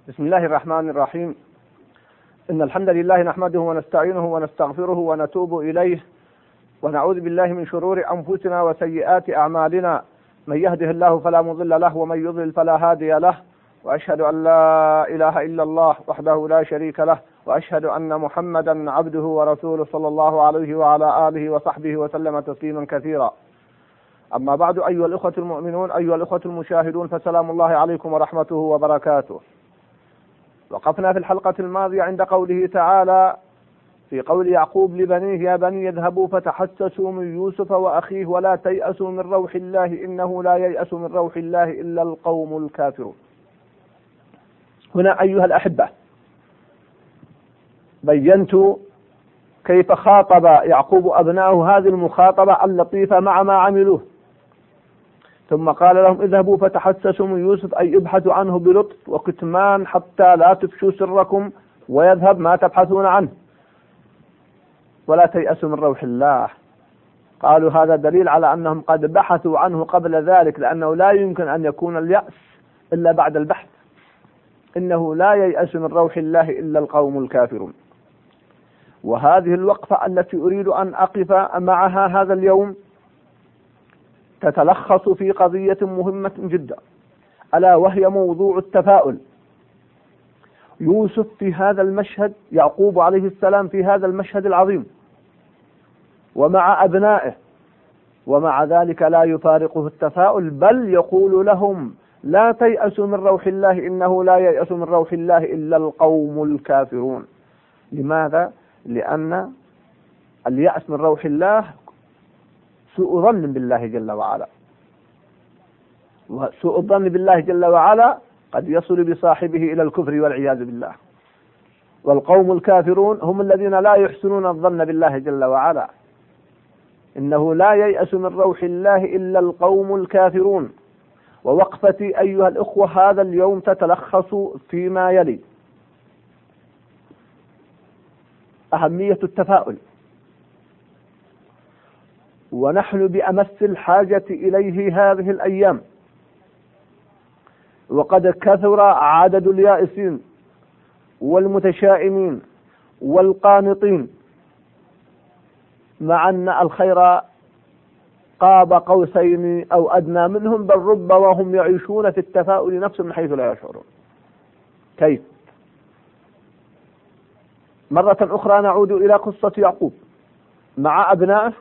بسم الله الرحمن الرحيم. إن الحمد لله نحمده ونستعينه ونستغفره ونتوب إليه ونعوذ بالله من شرور أنفسنا وسيئات أعمالنا. من يهده الله فلا مضل له ومن يضلل فلا هادي له، وأشهد أن لا إله إلا الله وحده لا شريك له، وأشهد أن محمدا عبده ورسوله صلى الله عليه وعلى آله وصحبه وسلم تسليما كثيرا. أما بعد، أيها الأخوة المؤمنون، أيها الأخوة المشاهدون، فسلام الله عليكم ورحمته وبركاته. وقفنا في الحلقة الماضية عند قوله تعالى في قول يعقوب لبنيه: يا بني اذهبوا فتحسسوا من يوسف وأخيه ولا تيأسوا من روح الله إنه لا ييأس من روح الله إلا القوم الكافرون. هنا أيها الأحبة بينت كيف خاطب يعقوب أبنائه هذه المخاطبة اللطيفة مع ما عملوه، ثم قال لهم: اذهبوا فتحسسوا من يوسف، أي ابحثوا عنه بلطف وكتمان حتى لا تفشوا سركم ويذهب ما تبحثون عنه، ولا تيأسوا من روح الله. قالوا هذا دليل على أنهم قد بحثوا عنه قبل ذلك، لأنه لا يمكن أن يكون اليأس إلا بعد البحث. إنه لا ييأس من روح الله إلا القوم الكافرون. وهذه الوقفة التي أريد أن أقف معها هذا اليوم تتلخص في قضية مهمة جدا، ألا وهي موضوع التفاؤل. يوسف في هذا المشهد، يعقوب عليه السلام في هذا المشهد العظيم ومع أبنائه، ومع ذلك لا يفارقه التفاؤل، بل يقول لهم: لا تيأسوا من روح الله إنه لا ييأس من روح الله إلا القوم الكافرون. لماذا؟ لأن اليأس من روح الله سوء ظن بالله جل وعلا، وسوء الظن بالله جل وعلا قد يصل بصاحبه إلى الكفر والعياذ بالله. والقوم الكافرون هم الذين لا يحسنون الظن بالله جل وعلا. إنه لا ييأس من روح الله إلا القوم الكافرون. ووقفتي أيها الأخوة هذا اليوم تتلخص فيما يلي: أهمية التفاؤل، ونحن بأمس الحاجة إليه هذه الأيام، وقد كثر عدد اليائسين والمتشائمين والقانطين، مع أن الخير قاب قوسين أو أدنى منهم، بل رب وهم يعيشون في التفاؤل نفسهم من حيث لا يشعرون. كيف؟ مرة أخرى نعود إلى قصة يعقوب مع أبنائه.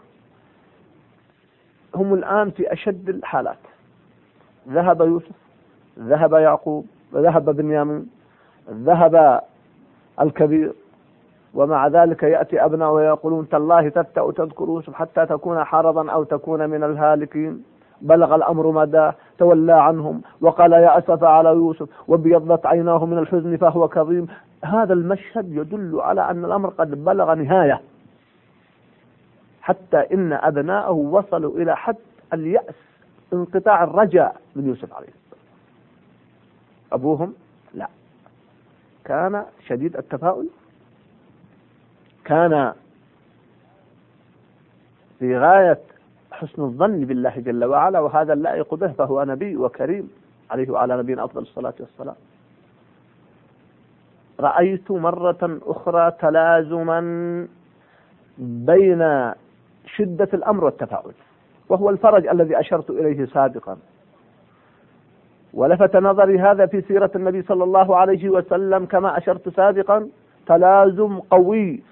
هم الآن في أشد الحالات. ذهب يوسف، ذهب يعقوب، ذهب بنيامين، ذهب الكبير، ومع ذلك يأتي أبناء ويقولون: تالله تفتأ تذكر يوسف حتى تكون حرضا أو تكون من الهالكين. بلغ الأمر مدى، تولى عنهم وقال: يا أسف على يوسف، وابيضت عيناه من الحزن فهو كظيم. هذا المشهد يدل على أن الأمر قد بلغ نهاية، حتى إن أبناءه وصلوا إلى حد اليأس، انقطاع الرجاء من يوسف عليه السلام. أبوهم لا، كان شديد التفاؤل، كان في غاية حسن الظن بالله جل وعلا، وهذا اللائق به، فهو نبي وكريم عليه وعلى نبينا أفضل الصلاة والسلام. رأيت مرة أخرى تلازما بين شدة الأمر والتفاؤل، وهو الفرج الذي أشرت إليه سابقا. ولفت نظري هذا في سيرة النبي صلى الله عليه وسلم كما أشرت سابقا، تلازم قوي.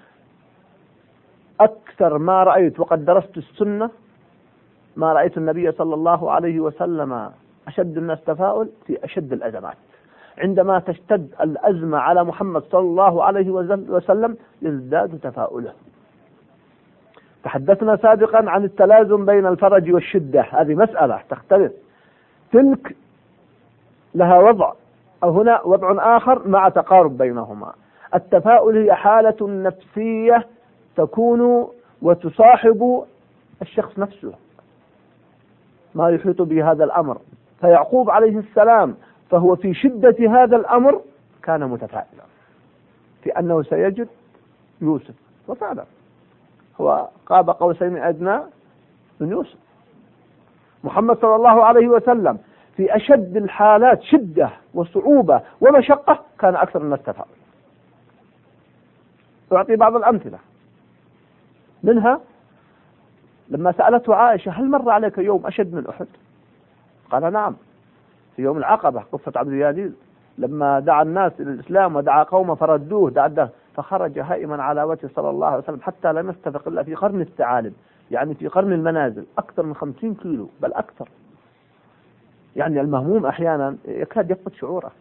أكثر ما رأيت وقد درست السنة ما رأيت النبي صلى الله عليه وسلم أشد الناس تفاؤل في أشد الأزمات. عندما تشتد الأزمة على محمد صلى الله عليه وسلم يزداد تفاؤله. تحدثنا سابقا عن التلازم بين الفرج والشدة، هذه مسألة تختلف، تلك لها وضع، أو هنا وضع آخر مع تقارب بينهما. التفاؤل هي حالة نفسية تكون وتصاحب الشخص نفسه ما يحيط به هذا الأمر. فيعقوب عليه السلام فهو في شدة هذا الأمر كان متفائلا في أنه سيجد يوسف، وفعلا هو قاب قوسين أدنى من يوسف. محمد صلى الله عليه وسلم في أشد الحالات شدة وصعوبة ومشقة كان أكثر الناس تفاؤل. أعطي بعض الأمثلة منها لما سألته عائشة: هل مر عليك يوم أشد من أحد؟ قال: نعم، في يوم العقبة، قصة عبد اليزيد، لما دعا الناس إلى الإسلام ودعا قومه فردوه دعده، فخرج هائما على وجه صلى الله عليه وسلم حتى لم يستفق إلا في قرن الثعالب، يعني في قرن المنازل، أكثر من 50 كيلو بل أكثر. يعني المهموم أحيانا يكاد يفقد شعوره،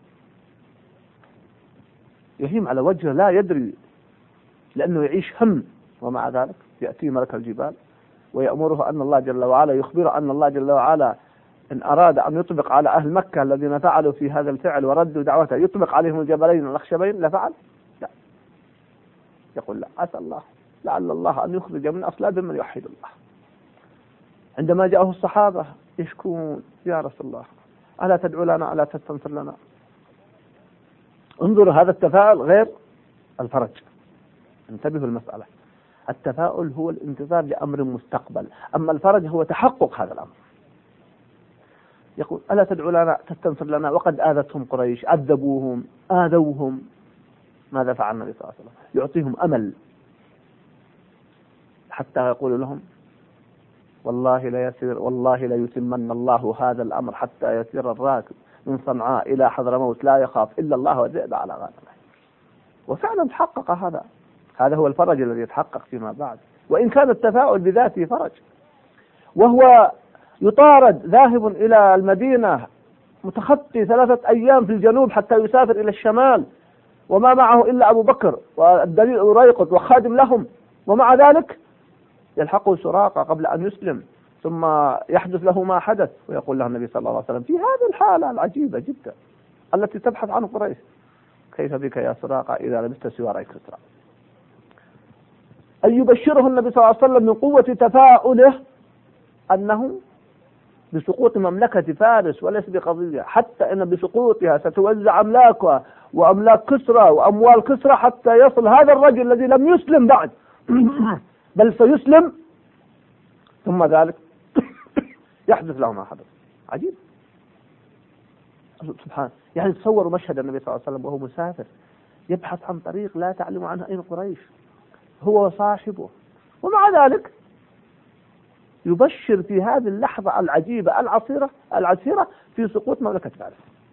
يهيم على وجهه لا يدري، لأنه يعيش هم. ومع ذلك يأتي ملك الجبال ويأمره أن الله جل وعلا، يخبر أن الله جل وعلا إن أراد أن يطبق على أهل مكة الذين فعلوا في هذا الفعل وردوا دعوته، يطبق عليهم الجبلين الأخشبين، لفعل؟ لا. يقول: لا، عسى الله، لعل الله أن يخرج من أصلاب من يوحد الله. عندما جاءه الصحابة يشكون: يا رسول الله، ألا تدعو لنا، ألا تستنصر لنا؟ انظروا هذا التفاؤل غير الفرج. انتبهوا المسألة، التفاؤل هو الانتظار لأمر مستقبل، أما الفرج هو تحقق هذا الأمر. يقول: ألا تدعو لنا، تستنصر لنا، وقد آذتهم قريش، عذبوهم، آذوهم. ماذا فعل النبي صلى الله عليه وسلم؟ يعطيهم أمل، حتى يقول لهم: والله لا يسير، والله لا يتمن الله هذا الأمر حتى يسير الراكب من صنعاء إلى حضرموت لا يخاف إلا الله وذئب على غنمه. وفعلا تحقق هذا. هذا هو الفرج الذي يتحقق فيما بعد، وإن كان التفاؤل بذاته فرج. وهو يطارد ذاهب إلى المدينة متخطي 3 أيام في الجنوب حتى يسافر إلى الشمال، وما معه إلا أبو بكر والدليل أريقط وخادم لهم، ومع ذلك يلحقه سراقة قبل أن يسلم، ثم يحدث له ما حدث، ويقول له النبي صلى الله عليه وسلم في هذه الحالة العجيبة جدا التي تبحث عنه قريش: كيف بك يا سراقة إذا لبست سواري كسرى؟ أن يبشره النبي صلى الله عليه وسلم من قوة تفاؤله أنه بسقوط مملكة فارس وليس بقضية، حتى أن بسقوطها ستوزع أملاكها وأملاك كسرى وأموال كسرى حتى يصل هذا الرجل الذي لم يسلم بعد بل سيسلم، ثم ذلك يحدث له ما حدث. عجيب سبحان. يعني تصوروا مشهد النبي صلى الله عليه وسلم وهو مسافر يبحث عن طريق لا تعلم عنها أين قريش، هو وصاحبه، ومع ذلك يبشر في هذه اللحظة العجيبة العسيرة في سقوط مملكة فارس.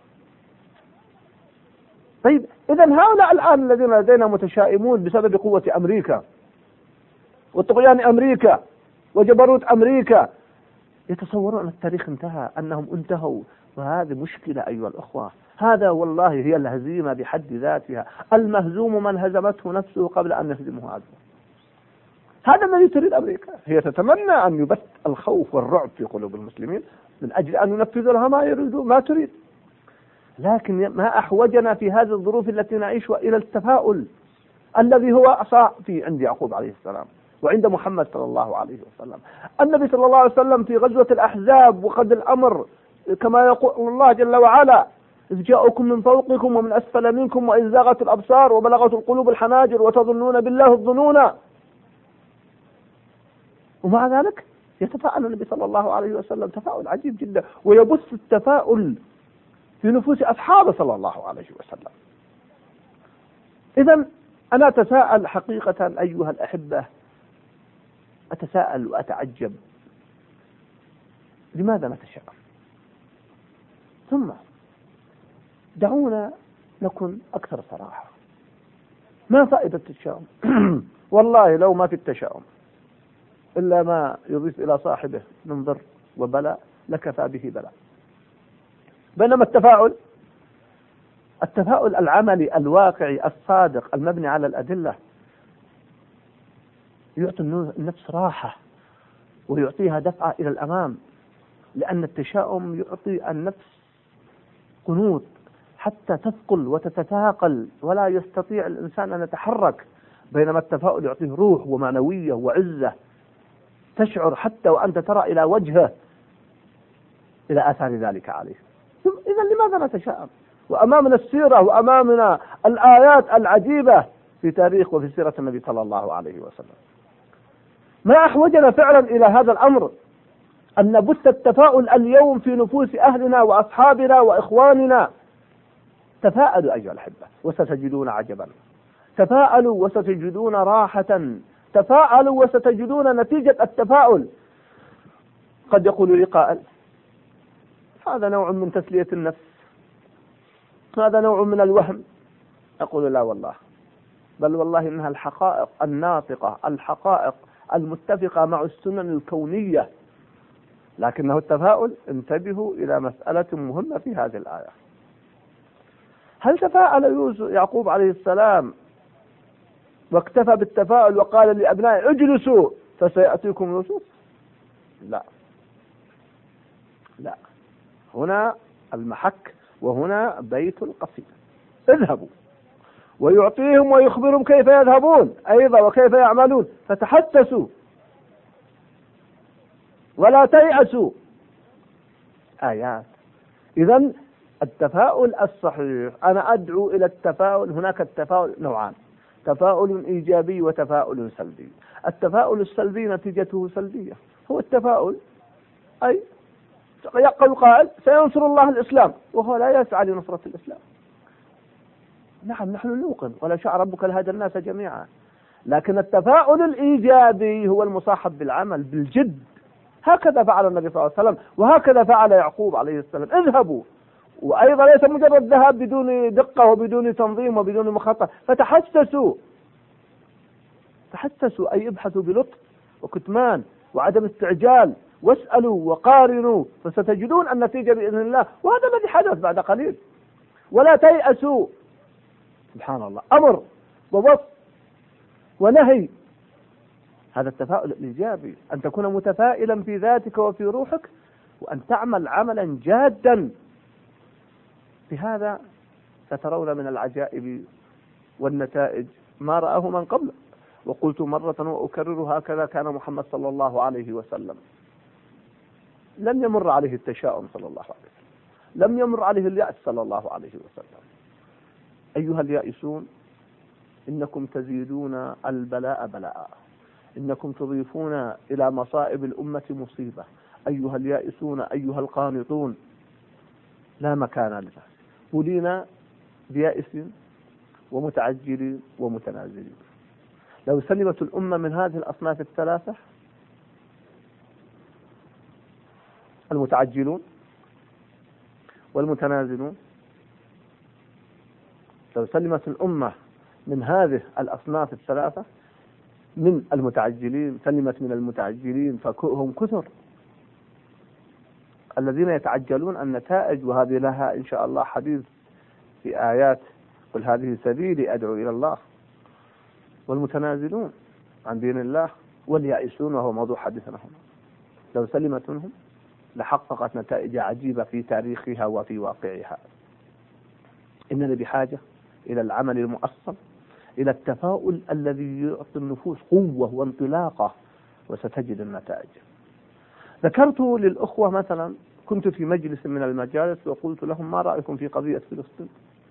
طيب، إذا هؤلاء الآن الذين لدينا متشائمون بسبب قوة أمريكا وطغيان أمريكا وجبروت أمريكا، يتصورون أن التاريخ انتهى، أنهم انتهوا، وهذه مشكلة أيها الأخوة. هذا والله هي الهزيمة بحد ذاتها. المهزوم من هزمته نفسه قبل أن يهزمه عدوه. هذا الذي تريد أمريكا. هي تتمنى أن يبث الخوف والرعب في قلوب المسلمين من أجل أن ينفذوا لها ما يريدون، ما تريد. لكن ما أحوجنا في هذه الظروف التي نعيشها إلى التفاؤل الذي هو أصاع في عند يعقوب عليه السلام وعند محمد صلى الله عليه وسلم. النبي صلى الله عليه وسلم في غزوة الأحزاب وقد الأمر كما يقول الله جل وعلا: إذ جاءكم من فوقكم ومن أسفل منكم وإذ زاغت الأبصار وبلغت القلوب الحناجر وتظنون بالله الظنون. ومع ذلك يتفاءل النبي صلى الله عليه وسلم تفاؤل عجيب جدا، ويبث التفاؤل في نفوس أصحابه صلى الله عليه وسلم. إذن أنا أتساءل حقيقة أيها الأحبة، أتساءل وأتعجب لماذا نتشائم؟ ثم دعونا نكن أكثر صراحة. ما فائدة التشاؤم؟ والله لو ما في التشاؤم إلا ما يضيف إلى صاحبه من ضر وبلاء لكفى به بلاء. بينما التفاؤل العملي الواقعي الصادق المبني على الأدلة يعطي النفس راحة ويعطيها دفعة إلى الأمام، لأن التشاؤم يعطي النفس قنوط حتى تثقل وتتثاقل ولا يستطيع الإنسان أن يتحرك، بينما التفاؤل يعطيه روح ومعنوية وعزة، تشعر حتى وأنت ترى إلى وجهه إلى آثار ذلك عليه. إذا لماذا نتشائم وأمامنا السيرة وأمامنا الآيات العجيبة في تاريخ وفي سيرة النبي صلى الله عليه وسلم؟ ما أحوجنا فعلا إلى هذا الأمر أن نبث التفاؤل اليوم في نفوس أهلنا وأصحابنا وإخواننا. تفاءلوا أيها الأحبة وستجدون عجبا، تفاءلوا وستجدون راحة، تفاءلوا وستجدون نتيجة التفاؤل. قد يقول لي قائل: هذا نوع من تسلية النفس، هذا نوع من الوهم. أقول: لا والله، بل والله إنها الحقائق الناطقة، الحقائق المتفقة مع السنن الكونية. لكنه التفاؤل، انتبهوا إلى مسألة مهمة في هذه الآية. هل تفاءل يعقوب عليه السلام واكتفى بالتفاؤل وقال لأبنائه اجلسوا فسيأتيكم يوسف؟ لا لا، هنا المحك وهنا بيت القصيد. اذهبوا، ويعطيهم ويخبرهم كيف يذهبون أيضا وكيف يعملون، فتحسسوا ولا تيأسوا. آيات. إذن التفاؤل الصحيح، أنا أدعو إلى التفاؤل. هناك التفاؤل نوعان: تفاؤل إيجابي وتفاؤل سلبي. التفاؤل السلبي نتيجته سلبية، هو التفاؤل أي يقال سينصر الله الإسلام وهو لا يسعى لنصرة الإسلام. نعم، نحن نوقن ولا شاء ربك لهدى الناس جميعا، لكن التفاؤل الإيجابي هو المصاحب بالعمل بالجد. هكذا فعل النبي صلى الله عليه وسلم، وهكذا فعل يعقوب عليه السلام. اذهبوا، وأيضا ليس مجرد ذهاب بدون دقة وبدون تنظيم وبدون مخطط. فتحسسوا، تحسسوا أي ابحثوا بلطف وكتمان وعدم استعجال، واسألوا وقارنوا، فستجدون النتيجة بإذن الله. وهذا الذي حدث بعد قليل. ولا تيأسوا. سبحان الله، أمر ووصف ونهي. هذا التفاؤل الإيجابي، أن تكون متفائلا في ذاتك وفي روحك، وأن تعمل عملا جادا. بهذا سترون من العجائب والنتائج ما رآه من قبل. وقلت مرة وأكرر: هكذا كان محمد صلى الله عليه وسلم. لم يمر عليه التشاؤم صلى الله عليه وسلم، لم يمر عليه اليأس صلى الله عليه وسلم. أيها اليائسون، إنكم تزيدون البلاء بلاء، إنكم تضيفون إلى مصائب الأمة مصيبة. أيها اليائسون، أيها القانطون، لا مكان لنا. ولينا بيائسين ومتعجلين ومتنازلين. لو سلمت الأمة من هذه الأصناف الثلاثة، المتعجلون والمتنازلون، لو سلمت الأمة من هذه الأصناف الثلاثة، من المتعجلين، سلمت من المتعجلين فهم كثر الذين يتعجلون النتائج، وهذه لها إن شاء الله حديث في آيات: قل هذه سبيلي أدعو إلى الله. والمتنازلون عن دين الله واليائسون، وهو موضوع حديثنا هنا، لو سلمت منهم لحققت نتائج عجيبة في تاريخها وفي واقعها. إننا بحاجة إلى العمل المؤصل، إلى التفاؤل الذي يعطي النفوس قوة وانطلاقة، وستجد النتائج. ذكرت للأخوة مثلا، كنت في مجلس من المجالس وقلت لهم: ما رأيكم في قضية فلسطين؟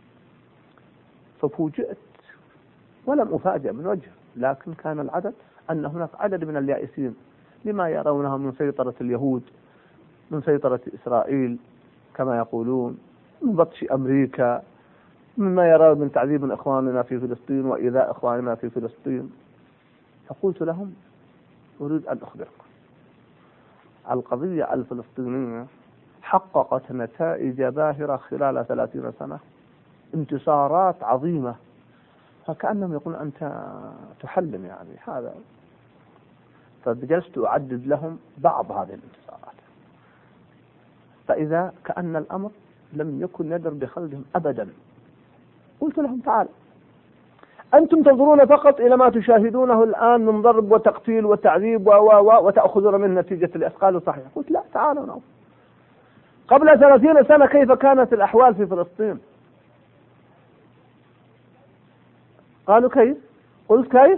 ففوجئت ولم أفاجأ من وجه، لكن كان العدد أن هناك عدد من اليائسين لما يرونها من سيطرة اليهود، من سيطرة إسرائيل كما يقولون، من بطش أمريكا، مما يرون من تعذيب إخواننا في فلسطين وإيذاء إخواننا في فلسطين. فقلت لهم: أريد أن أخبركم، القضية الفلسطينية حققت نتائج باهرة خلال 30 سنة، انتصارات عظيمة. فكأنهم يقولون: أنت تحلم يعني هذا. فجلست أعدد لهم بعض هذه الانتصارات، فإذا كأن الأمر لم يكن يدر بخلدهم أبدا. قلت لهم: تعال، أنتم تنظرون فقط إلى ما تشاهدونه الآن من ضرب وتقتيل وتعذيب وتأخذون من نتيجة الإثقال. صحيح. قلت: لا، تعالوا نعم. قبل 30 سنة كيف كانت الأحوال في فلسطين؟ قالوا: كيف؟ قلت: كيف؟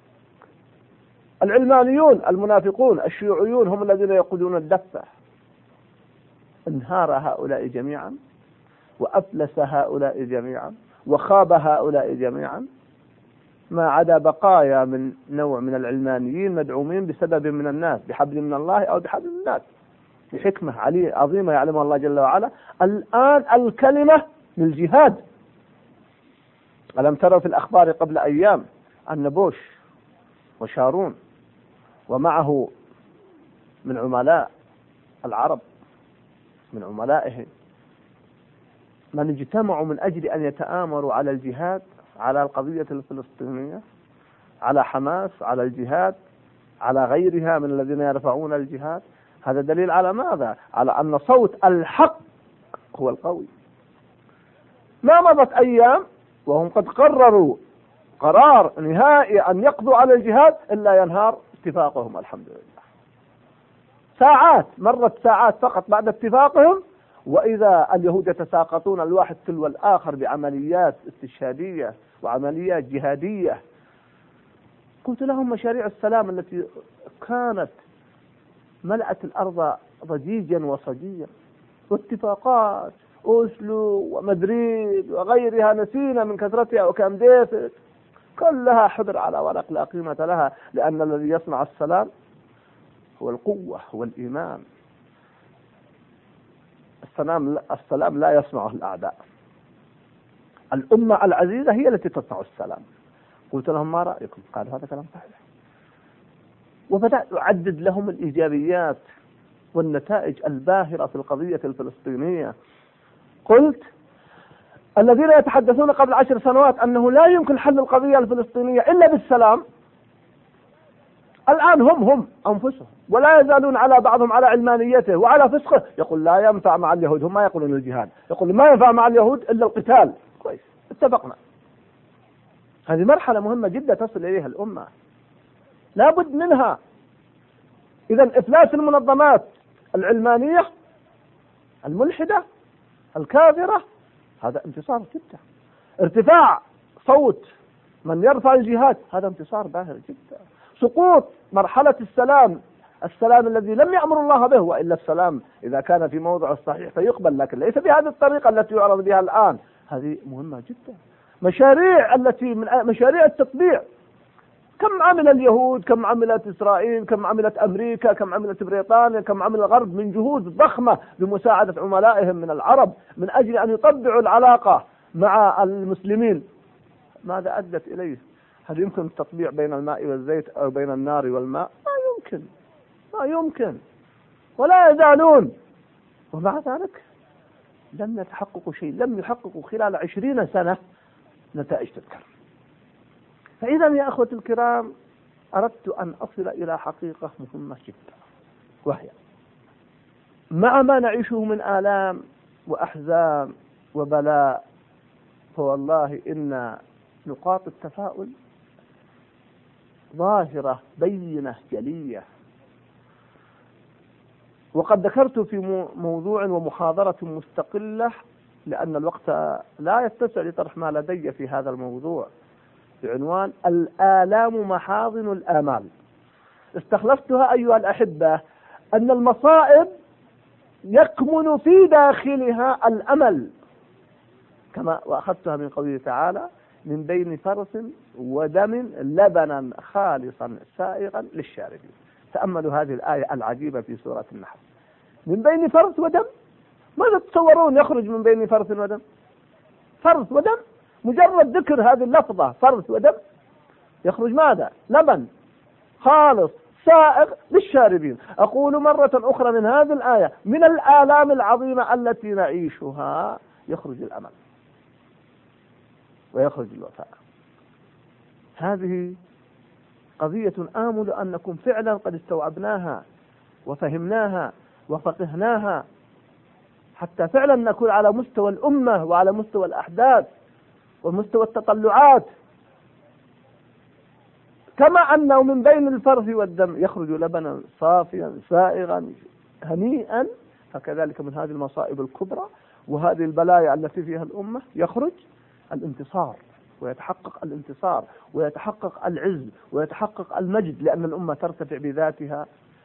العلمانيون المنافقون الشيوعيون هم الذين يقودون الدفة. انهار هؤلاء جميعا، وأفلس هؤلاء جميعا، وخاب هؤلاء جميعا، ما عدا بقايا من نوع من العلمانيين مدعومين بسبب من الناس، بحبل من الله أو بحبل من الناس. لحكمة عظيمة يعلمها الله جل وعلا. الآن الكلمة للجهاد. ألم تروا في الأخبار قبل أيام أن بوش وشارون ومعه من عملاء العرب من عملائه من اجتمعوا من أجل أن يتآمروا على الجهاد، على القضية الفلسطينية، على حماس، على الجهاد، على غيرها من الذين يرفعون الجهاد. هذا دليل على ماذا؟ على أن صوت الحق هو القوي. ما مضت أيام وهم قد قرروا قرار نهائي أن يقضوا على الجهاد إلا ينهار اتفاقهم. الحمد لله. ساعات مرت ساعات فقط بعد اتفاقهم وإذا اليهود يتساقطون الواحد تلو الآخر بعمليات استشهادية وعمليات جهادية. قلت لهم مشاريع السلام التي كانت ملأت الأرض ضجيجا وصجيا واتفاقات أوسلو ومدريد وغيرها نسينا من كثرتها وكام ديفيد كلها حبر على ورق لا قيمة لها، لأن الذي يصنع السلام هو القوة هو الإيمان. السلام لا يصنعه الأعداء. الأمة العزيزة هي التي تصنع السلام. قلت لهم ما رأيكم؟ قالوا هذا كلام صحيح. وبدأت أعدد لهم الإيجابيات والنتائج الباهرة في القضية الفلسطينية. قلت الذين يتحدثون قبل 10 سنوات أنه لا يمكن حل القضية الفلسطينية إلا بالسلام، الآن هم أنفسهم ولا يزالون على بعضهم على علمانيته وعلى فسقه. يقول لا ينفع مع اليهود، هم ما يقولون الجهاد، يقول ما ينفع مع اليهود إلا القتال. كويس، اتفقنا. هذه مرحلة مهمة جدا تصل إليها الأمة، لا بد منها. إذا إفلاس المنظمات العلمانية الملحدة الكافرة هذا انتصار جدا. ارتفاع صوت من يرفع الجهاد هذا انتصار باهر جدا. سقوط مرحلة السلام الذي لم يأمر الله به، وإلا السلام إذا كان في موضع الصحيح فيقبل، لكن ليس بهذه الطريقة التي يعرض بها الآن. هذه مهمة جدا. مشاريع التي من مشاريع التطبيع، كم عمل اليهود، كم عملت إسرائيل، كم عملت أمريكا، كم عملت بريطانيا، كم عمل الغرب من جهود ضخمة بمساعدة عملائهم من العرب من أجل أن يطبعوا العلاقة مع المسلمين. ماذا أدت إليه؟ هل يمكن التطبيع بين الماء والزيت أو بين النار والماء؟ ما يمكن ولا يزالون. ومع ذلك لم يتحققوا شيء، لم يحققوا خلال 20 سنة نتائج تذكر. فإذا يا أخوة الكرام أردت أن أصل إلى حقيقة مهمة جدا، وهي مع ما نعيشه من آلام وأحزان وبلاء، فوالله إن نقاط التفاؤل ظاهرة بينة جلية. وقد ذكرت في موضوع ومحاضرة مستقلة، لأن الوقت لا يتسع لطرح ما لدي في هذا الموضوع، بعنوان الآلام محاضن الآمال. استخلفتها أيها الأحبة أن المصائب يكمن في داخلها الأمل، كما وأخذتها من قوله تعالى من بين فرث ودم لبنا خالصا سائغا للشاربين. تأملوا هذه الآية العجيبة في سورة النحل. من بين فرث ودم، ماذا تتصورون يخرج من بين فرث ودم؟ فرث ودم، مجرد ذكر هذه اللفظة فرث ودم يخرج ماذا؟ لبن خالص سائغ للشاربين. أقول مرة أخرى من هذه الآية من الآلام العظيمة التي نعيشها يخرج الأمل ويخرج الوفاء. هذه قضية آمل أنكم فعلا قد استوعبناها وفهمناها وفقهناها، حتى فعلا نكون على مستوى الأمة وعلى مستوى الأحداث ومستوى التطلعات. كما أنه من بين الفرث والدم يخرج لبنا صافيا سائغا هنيئا، فكذلك من هذه المصائب الكبرى وهذه البلايا التي فيها الأمة يخرج الانتصار، ويتحقق الانتصار ويتحقق العز ويتحقق المجد، لأن الأمة ترتفع بذاتها.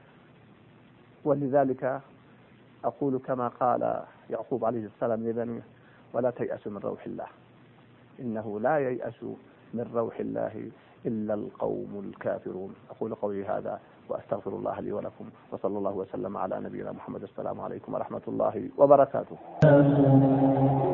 ولذلك أقول كما قال يعقوب عليه السلام لبنيه ولا تيأسوا من روح الله، إنه لا ييأس من روح الله إلا القوم الكافرون. أقول قولي هذا وأستغفر الله لي ولكم، وصلى الله وسلم على نبينا محمد. السلام عليكم ورحمة الله وبركاته.